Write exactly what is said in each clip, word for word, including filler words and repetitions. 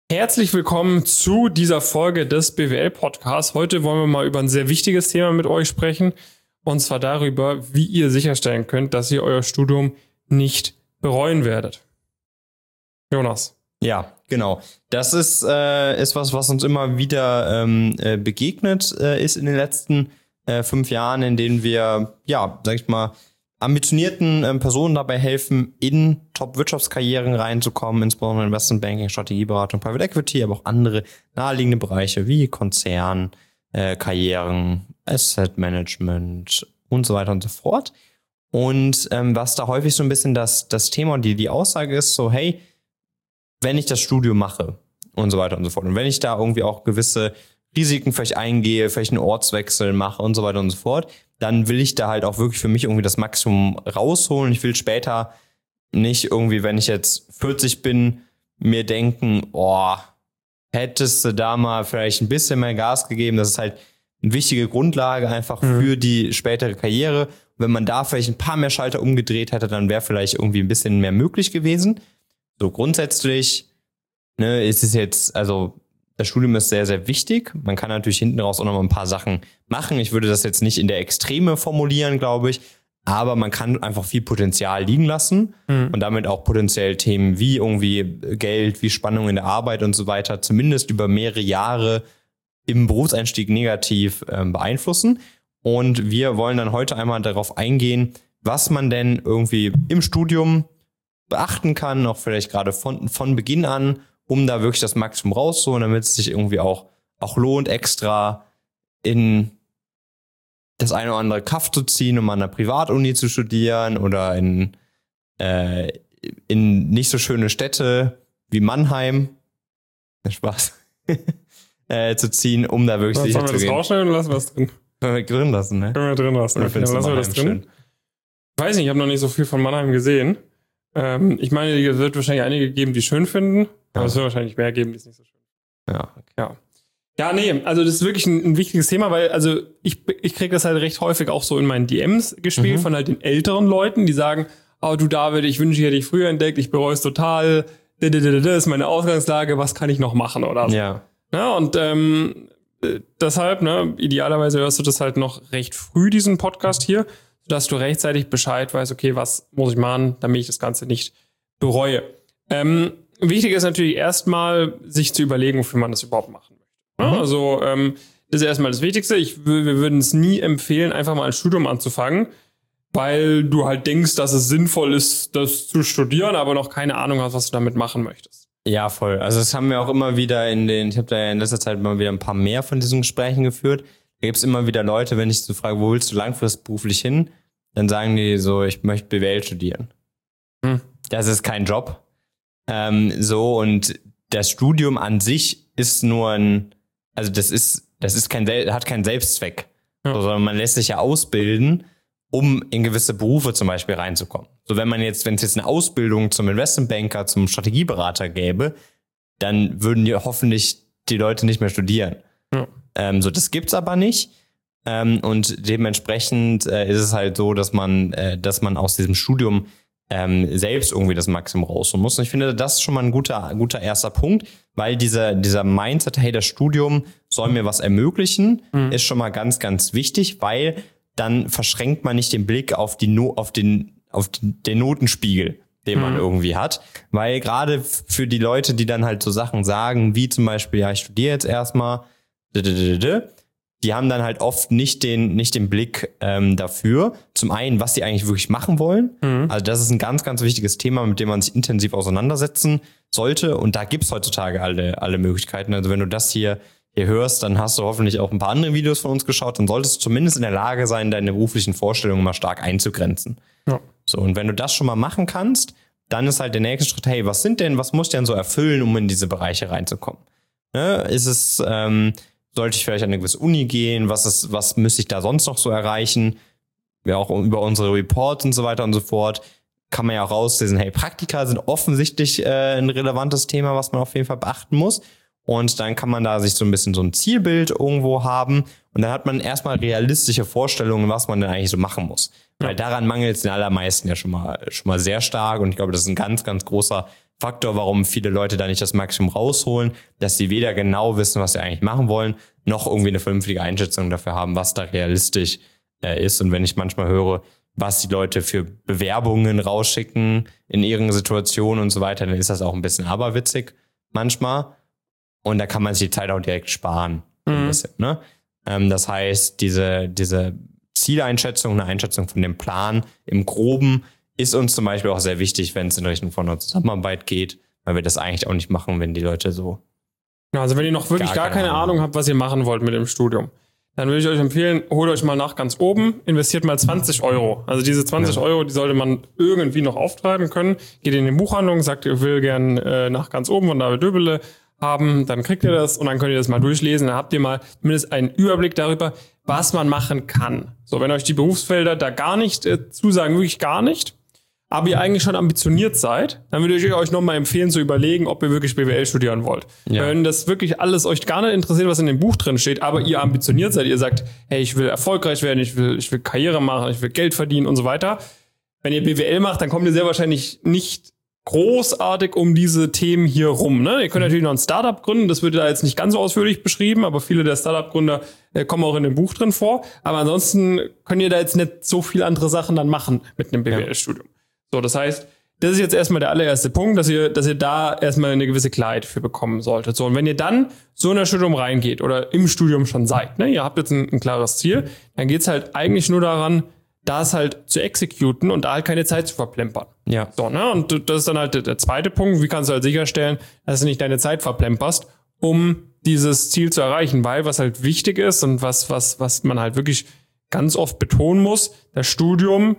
Herzlich willkommen zu dieser Folge des B W L-Podcasts. Heute wollen wir mal über ein sehr wichtiges Thema mit euch sprechen. Und zwar darüber, wie ihr sicherstellen könnt, dass ihr euer Studium nicht bereuen werdet. Jonas. Ja, genau. Das ist, äh, ist was, was uns immer wieder ähm, äh, begegnet äh, ist in den letzten äh, fünf Jahren, in denen wir, ja, sag ich mal, ambitionierten ähm, Personen dabei helfen, in Top-Wirtschaftskarrieren reinzukommen, insbesondere Investment Banking, Strategieberatung, Private Equity, aber auch andere naheliegende Bereiche wie Konzern, äh, Karrieren, Asset Management und so weiter und so fort. Und ähm, was da häufig so ein bisschen das, das Thema und die, die Aussage ist, so hey, wenn ich das Studium mache und so weiter und so fort und wenn ich da irgendwie auch gewisse Risiken vielleicht eingehe, vielleicht einen Ortswechsel mache und so weiter und so fort, dann will ich da halt auch wirklich für mich irgendwie das Maximum rausholen. Ich will später nicht irgendwie, wenn ich jetzt vierzig bin, mir denken, oh, hättest du da mal vielleicht ein bisschen mehr Gas gegeben. Das ist halt eine wichtige Grundlage einfach mhm. für die spätere Karriere. Wenn man da vielleicht ein paar mehr Schalter umgedreht hätte, dann wäre vielleicht irgendwie ein bisschen mehr möglich gewesen. So grundsätzlich, ne, ist es jetzt, also das Studium ist sehr, sehr wichtig. Man kann natürlich hinten raus auch noch mal ein paar Sachen machen. Ich würde das jetzt nicht in der Extreme formulieren, glaube ich. Aber man kann einfach viel Potenzial liegen lassen mhm. und damit auch potenziell Themen wie irgendwie Geld, wie Spannung in der Arbeit und so weiter zumindest über mehrere Jahre im Berufseinstieg negativ äh, beeinflussen. Und wir wollen dann heute einmal darauf eingehen, was man denn irgendwie im Studium beachten kann, auch vielleicht gerade von, von Beginn an, um da wirklich das Maximum rauszuholen, damit es sich irgendwie auch, auch lohnt, extra in das eine oder andere Kaff zu ziehen, um an einer Privatuni zu studieren oder in, äh, in nicht so schöne Städte wie Mannheim, Spaß, äh, zu ziehen, um da wirklich sicher zu gehen. Sollen wir das rausschneiden oder lassen wir es drin? Können wir drin lassen, ne? Können wir drin lassen. Okay, dann lassen wir das drin. Schön? Ich weiß nicht, ich habe noch nicht so viel von Mannheim gesehen. Ähm, ich meine, es wird wahrscheinlich einige geben, die schön finden. Aber ja. Es wird wahrscheinlich mehr geben, die es nicht so schön finden. Ja, okay. Ja. Ja, nee, also das ist wirklich ein, ein wichtiges Thema, weil also ich, ich kriege das halt recht häufig auch so in meinen D Ms gespielt mhm. von halt den älteren Leuten, die sagen, oh du David, ich wünsche, ich hätte dich früher entdeckt, ich bereue es total, das ist meine Ausgangslage, was kann ich noch machen oder so. Ja. Ja, und ähm, deshalb, ne, idealerweise hörst du das halt noch recht früh, diesen Podcast hier, sodass du rechtzeitig Bescheid weißt, okay, was muss ich machen, damit ich das Ganze nicht bereue. Ähm, wichtig ist natürlich erstmal, sich zu überlegen, wofür man das überhaupt machen möchte. Ja, mhm. Also ähm, das ist erstmal das Wichtigste. Ich, wir würden es nie empfehlen, einfach mal ein Studium anzufangen, weil du halt denkst, dass es sinnvoll ist, das zu studieren, aber noch keine Ahnung hast, was du damit machen möchtest. Ja, voll. Also das haben wir auch immer wieder in den, ich habe da ja in letzter Zeit mal wieder ein paar mehr von diesen Gesprächen geführt. Da gibt es immer wieder Leute, wenn ich so frage, wo willst du langfristig beruflich hin? Dann sagen die so, ich möchte B W L studieren. Hm. Das ist kein Job. Ähm, so, und das Studium an sich ist nur ein, also das ist, das ist kein, hat keinen Selbstzweck. Ja. So, sondern man lässt sich ja ausbilden, um in gewisse Berufe zum Beispiel reinzukommen. So, wenn man jetzt, wenn es jetzt eine Ausbildung zum Investmentbanker, zum Strategieberater gäbe, dann würden ja hoffentlich die Leute nicht mehr studieren. Ja. Ähm, so, das gibt's aber nicht. Ähm, und dementsprechend äh, ist es halt so, dass man, äh, dass man aus diesem Studium ähm, selbst irgendwie das Maximum rausholen muss. Und ich finde, das ist schon mal ein guter, guter erster Punkt, weil dieser, dieser Mindset, hey, das Studium soll mir was ermöglichen, mhm. ist schon mal ganz, ganz wichtig, weil dann verschränkt man nicht den Blick auf die no- auf den, auf den Notenspiegel, den mhm. man irgendwie hat. Weil gerade für die Leute, die dann halt so Sachen sagen, wie zum Beispiel, ja, ich studiere jetzt erstmal, die haben dann halt oft nicht den nicht den Blick ähm, dafür. Zum einen, was sie eigentlich wirklich machen wollen. Mhm. Also das ist ein ganz, ganz wichtiges Thema, mit dem man sich intensiv auseinandersetzen sollte. Und da gibt's heutzutage alle alle Möglichkeiten. Also wenn du das hier hier hörst, dann hast du hoffentlich auch ein paar andere Videos von uns geschaut. Dann solltest du zumindest in der Lage sein, deine beruflichen Vorstellungen mal stark einzugrenzen. Ja. So, und wenn du das schon mal machen kannst, dann ist halt der nächste Schritt, hey, was sind denn, was muss ich denn so erfüllen, um in diese Bereiche reinzukommen? Ne? Ist es... Ähm, Sollte ich vielleicht an eine gewisse Uni gehen? Was ist, was müsste ich da sonst noch so erreichen? Ja, auch über unsere Reports und so weiter und so fort kann man ja auch rauslesen, hey, Praktika sind offensichtlich äh, ein relevantes Thema, was man auf jeden Fall beachten muss. Und dann kann man da sich so ein bisschen so ein Zielbild irgendwo haben. Und dann hat man erstmal realistische Vorstellungen, was man denn eigentlich so machen muss. Ja. Weil daran mangelt es den allermeisten ja schon mal, schon mal sehr stark. Und ich glaube, das ist ein ganz, ganz großer Faktor, warum viele Leute da nicht das Maximum rausholen, dass sie weder genau wissen, was sie eigentlich machen wollen, noch irgendwie eine vernünftige Einschätzung dafür haben, was da realistisch äh, ist. Und wenn ich manchmal höre, was die Leute für Bewerbungen rausschicken in ihren Situationen und so weiter, dann ist das auch ein bisschen aberwitzig manchmal. Und da kann man sich die Zeit auch direkt sparen. Mhm. Ein bisschen, ne? Ähm, das heißt, diese, diese Zieleinschätzung, eine Einschätzung von dem Plan im Groben ist uns zum Beispiel auch sehr wichtig, wenn es in Richtung von einer Zusammenarbeit geht, weil wir das eigentlich auch nicht machen, wenn die Leute so... Ja, also wenn ihr noch wirklich gar, gar keine, keine Ahnung habt, was ihr machen wollt mit dem Studium, dann würde ich euch empfehlen, holt euch mal nach ganz oben, investiert mal zwanzig Euro. Also diese zwanzig ja. Euro, die sollte man irgendwie noch auftreiben können. Geht in die Buchhandlung, sagt, ihr will gern äh, nach ganz oben von David Döbele haben, dann kriegt ihr das und dann könnt ihr das mal durchlesen. Dann habt ihr mal zumindest einen Überblick darüber, was man machen kann. So, wenn euch die Berufsfelder da gar nicht äh, zusagen, wirklich gar nicht, aber ihr eigentlich schon ambitioniert seid, dann würde ich euch nochmal empfehlen zu überlegen, ob ihr wirklich B W L studieren wollt. Ja. Wenn das wirklich alles euch gar nicht interessiert, was in dem Buch drin steht, aber ihr ambitioniert seid, ihr sagt, hey, ich will erfolgreich werden, ich will, ich will Karriere machen, ich will Geld verdienen und so weiter. Wenn ihr B W L macht, dann kommt ihr sehr wahrscheinlich nicht großartig um diese Themen hier rum. Ne? Ihr könnt natürlich noch ein Startup gründen, das wird da jetzt nicht ganz so ausführlich beschrieben, aber viele der Startup-Gründer äh, kommen auch in dem Buch drin vor. Aber ansonsten könnt ihr da jetzt nicht so viele andere Sachen dann machen mit einem B W L-Studium. Ja. So, das heißt, das ist jetzt erstmal der allererste Punkt, dass ihr, dass ihr da erstmal eine gewisse Klarheit für bekommen solltet. So, und wenn ihr dann so in das Studium reingeht oder im Studium schon seid, ne, ihr habt jetzt ein, ein klares Ziel, dann geht's halt eigentlich nur daran, das halt zu exekuten und da halt keine Zeit zu verplempern. Ja. So, ne, und das ist dann halt der, der zweite Punkt, wie kannst du halt sicherstellen, dass du nicht deine Zeit verplemperst, um dieses Ziel zu erreichen, weil was halt wichtig ist und was, was, was man halt wirklich ganz oft betonen muss, das Studium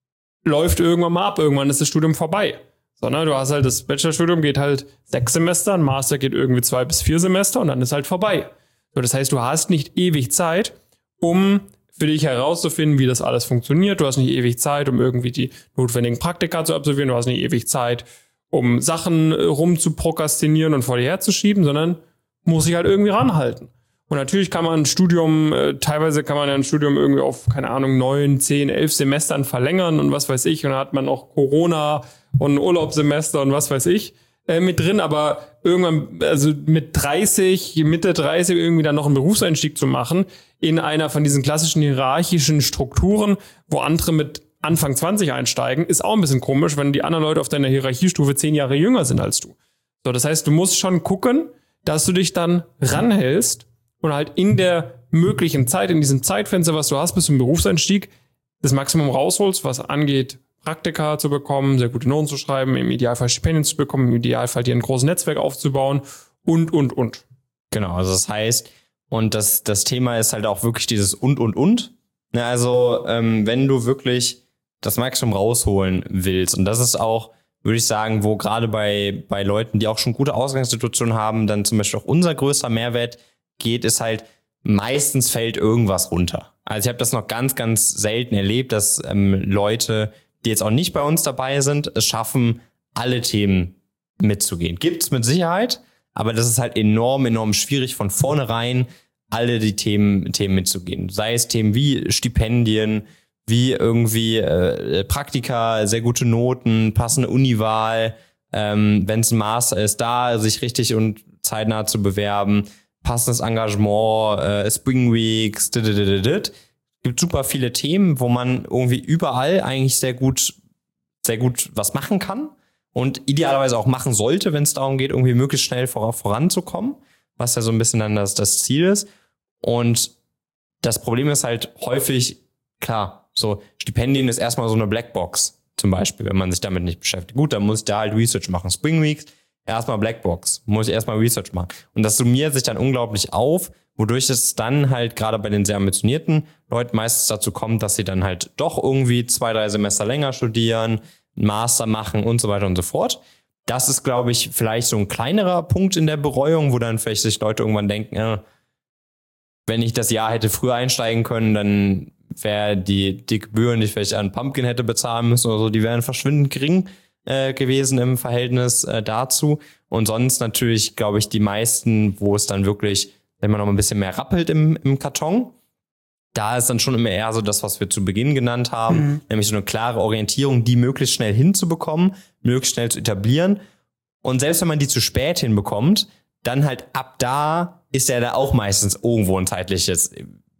läuft irgendwann mal ab, irgendwann ist das Studium vorbei. So, ne? Du hast halt das Bachelorstudium geht halt sechs Semester, ein Master geht irgendwie zwei bis vier Semester und dann ist halt vorbei. So, das heißt, du hast nicht ewig Zeit, um für dich herauszufinden, wie das alles funktioniert. Du hast nicht ewig Zeit, um irgendwie die notwendigen Praktika zu absolvieren. Du hast nicht ewig Zeit, um Sachen rum zu prokrastinieren und vor dir herzuschieben, sondern musst dich halt irgendwie ranhalten. Und natürlich kann man ein Studium, äh, teilweise kann man ja ein Studium irgendwie auf, keine Ahnung, neun, zehn, elf Semestern verlängern und was weiß ich. Und dann hat man noch Corona und ein Urlaubssemester und was weiß ich äh, mit drin. Aber irgendwann, also mit dreißig, Mitte dreißig irgendwie dann noch einen Berufseinstieg zu machen in einer von diesen klassischen hierarchischen Strukturen, wo andere mit Anfang zwanzig einsteigen, ist auch ein bisschen komisch, wenn die anderen Leute auf deiner Hierarchiestufe zehn Jahre jünger sind als du. So, das heißt, du musst schon gucken, dass du dich dann ranhältst und halt in der möglichen Zeit, in diesem Zeitfenster, was du hast bis zum Berufseinstieg, das Maximum rausholst, was angeht, Praktika zu bekommen, sehr gute Noten zu schreiben, im Idealfall Stipendien zu bekommen, im Idealfall dir ein großes Netzwerk aufzubauen und, und, und. Genau, also das heißt, und das, das Thema ist halt auch wirklich dieses und, und, und. Also ähm, wenn du wirklich das Maximum rausholen willst, und das ist auch, würde ich sagen, wo gerade bei, bei Leuten, die auch schon gute Ausgangssituationen haben, dann zum Beispiel auch unser größter Mehrwert geht, ist halt, meistens fällt irgendwas runter. Also ich habe das noch ganz, ganz selten erlebt, dass ähm, Leute, die jetzt auch nicht bei uns dabei sind, es schaffen, alle Themen mitzugehen. Gibt's mit Sicherheit, aber das ist halt enorm, enorm schwierig, von vornherein alle die Themen, Themen mitzugehen. Sei es Themen wie Stipendien, wie irgendwie äh, Praktika, sehr gute Noten, passende Uniwahl, ähm, wenn es ein Master ist, da sich richtig und zeitnah zu bewerben, passendes Engagement, äh, Spring Weeks, dit. Gibt super viele Themen, wo man irgendwie überall eigentlich sehr gut, sehr gut was machen kann und idealerweise auch machen sollte, wenn es darum geht, irgendwie möglichst schnell vor, voranzukommen, was ja so ein bisschen dann das, das Ziel ist. Und das Problem ist halt häufig, klar, so Stipendien ist erstmal so eine Blackbox, zum Beispiel, wenn man sich damit nicht beschäftigt. Gut, dann muss ich da halt Research machen. Spring Weeks, erstmal Blackbox, muss ich erstmal Research machen. Und das summiert sich dann unglaublich auf, wodurch es dann halt gerade bei den sehr ambitionierten Leuten meistens dazu kommt, dass sie dann halt doch irgendwie zwei, drei Semester länger studieren, einen Master machen und so weiter und so fort. Das ist, glaube ich, vielleicht so ein kleinerer Punkt in der Bereuung, wo dann vielleicht sich Leute irgendwann denken, ja, wenn ich das Jahr hätte früher einsteigen können, dann wäre die, die Gebühren, die ich vielleicht an Pumpkin hätte bezahlen müssen oder so, die wären verschwindend gering äh, gewesen im Verhältnis äh, dazu. Und sonst natürlich, glaube ich, die meisten, wo es dann wirklich, wenn man noch ein bisschen mehr rappelt im, im Karton, da ist dann schon immer eher so das, was wir zu Beginn genannt haben, mhm. nämlich so eine klare Orientierung, die möglichst schnell hinzubekommen, möglichst schnell zu etablieren Und selbst wenn man die zu spät hinbekommt, dann halt ab da ist ja da auch meistens irgendwo ein zeitliches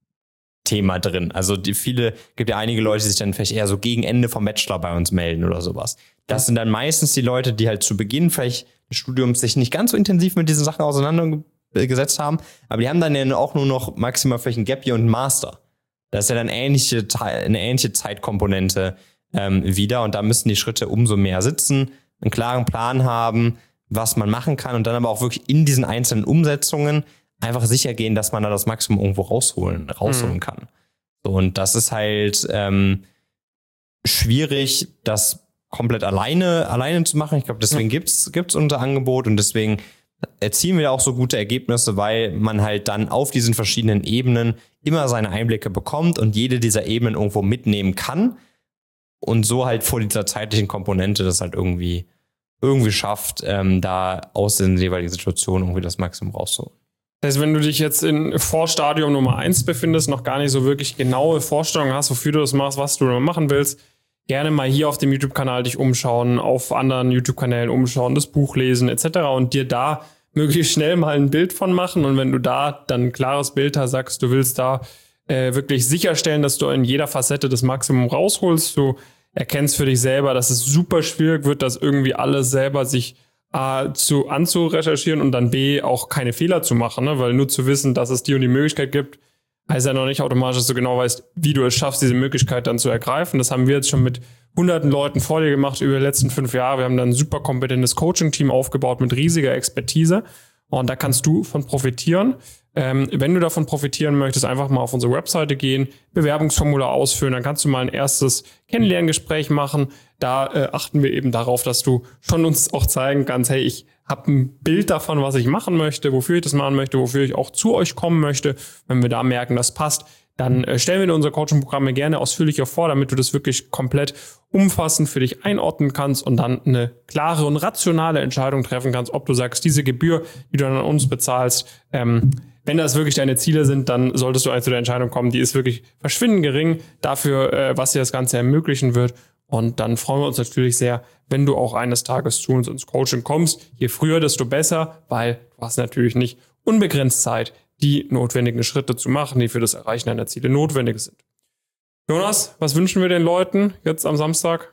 Thema drin. Also die viele, gibt ja einige Leute, die sich dann vielleicht eher so gegen Ende vom Bachelor bei uns melden oder sowas. Das sind dann meistens die Leute, die halt zu Beginn vielleicht des Studiums sich nicht ganz so intensiv mit diesen Sachen auseinandergesetzt haben, aber die haben dann ja auch nur noch maximal vielleicht ein Gap Year und ein Master. Das ist ja dann ähnliche, eine ähnliche Zeitkomponente ähm, wieder und da müssen die Schritte umso mehr sitzen, einen klaren Plan haben, was man machen kann und dann aber auch wirklich in diesen einzelnen Umsetzungen einfach sicher gehen, dass man da das Maximum irgendwo rausholen, rausholen mhm. kann. So, und das ist halt ähm, schwierig, das komplett alleine alleine zu machen. Ich glaube, deswegen mhm. gibt's gibt's unser Angebot und deswegen erzielen wir auch so gute Ergebnisse, weil man halt dann auf diesen verschiedenen Ebenen immer seine Einblicke bekommt und jede dieser Ebenen irgendwo mitnehmen kann und so halt vor dieser zeitlichen Komponente das halt irgendwie irgendwie schafft, ähm, da aus den jeweiligen Situationen irgendwie das Maximum rauszuholen. Das heißt, wenn du dich jetzt in Vorstadium Nummer eins befindest, noch gar nicht so wirklich genaue Vorstellungen hast, wofür du das machst, was du machen willst, gerne mal hier auf dem YouTube-Kanal dich umschauen, auf anderen YouTube-Kanälen umschauen, das Buch lesen et cetera und dir da möglichst schnell mal ein Bild von machen. Und wenn du da dann ein klares Bild hast, sagst, du willst da äh, wirklich sicherstellen, dass du in jeder Facette das Maximum rausholst, du erkennst für dich selber, dass es super schwierig wird, das irgendwie alles selber sich A, zu anzurecherchieren und dann B, auch keine Fehler zu machen, ne? Weil nur zu wissen, dass es die und die Möglichkeit gibt, heißt ja noch nicht automatisch, dass du genau weißt, wie du es schaffst, diese Möglichkeit dann zu ergreifen. Das haben wir jetzt schon mit hunderten Leuten vor dir gemacht über die letzten fünf Jahre. Wir haben dann ein super kompetentes Coaching-Team aufgebaut mit riesiger Expertise und da kannst du von profitieren. Ähm, wenn du davon profitieren möchtest, einfach mal auf unsere Webseite gehen, Bewerbungsformular ausfüllen, dann kannst du mal ein erstes Kennenlerngespräch machen. Da äh, achten wir eben darauf, dass du schon uns auch zeigen kannst, hey, ich habe ein Bild davon, was ich machen möchte, wofür ich das machen möchte, wofür ich auch zu euch kommen möchte. Wenn wir da merken, das passt, dann äh, stellen wir dir unsere Coaching-Programme gerne ausführlicher vor, damit du das wirklich komplett umfassend für dich einordnen kannst und dann eine klare und rationale Entscheidung treffen kannst, ob du sagst, diese Gebühr, die du dann an uns bezahlst, ähm, wenn das wirklich deine Ziele sind, dann solltest du zu der Entscheidung kommen, die ist wirklich verschwindend gering dafür, äh, was dir das Ganze ermöglichen wird. Und dann freuen wir uns natürlich sehr, wenn du auch eines Tages zu uns ins Coaching kommst. Je früher, desto besser, weil du hast natürlich nicht unbegrenzt Zeit, die notwendigen Schritte zu machen, die für das Erreichen deiner Ziele notwendig sind. Jonas, was wünschen wir den Leuten jetzt am Samstag?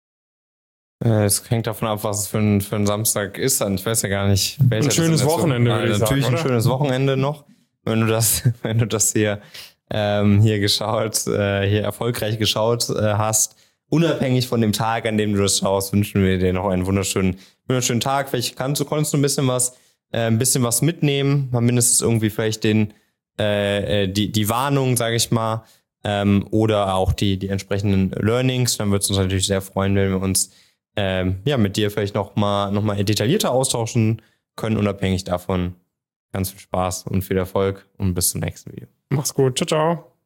Es hängt davon ab, was es für ein, für ein Samstag ist. Und ich weiß ja gar nicht, welcher. Ein schönes Wochenende, würde ich sagen. Natürlich ein oder? schönes Wochenende noch, wenn du das, wenn du das hier, ähm, hier geschaut, äh, hier erfolgreich geschaut äh, hast. Unabhängig von dem Tag, an dem du das schaust, wünschen wir dir noch einen wunderschönen, wunderschönen Tag. Vielleicht kannst du, konntest du ein bisschen was, äh, ein bisschen was mitnehmen, mal mindestens irgendwie vielleicht den, äh, die, die Warnung, sage ich mal, ähm, oder auch die, die entsprechenden Learnings. Dann würde es uns natürlich sehr freuen, wenn wir uns Ähm, ja, mit dir vielleicht noch mal, noch mal detaillierter austauschen können, unabhängig davon. Ganz viel Spaß und viel Erfolg und bis zum nächsten Video. Mach's gut. Ciao, ciao.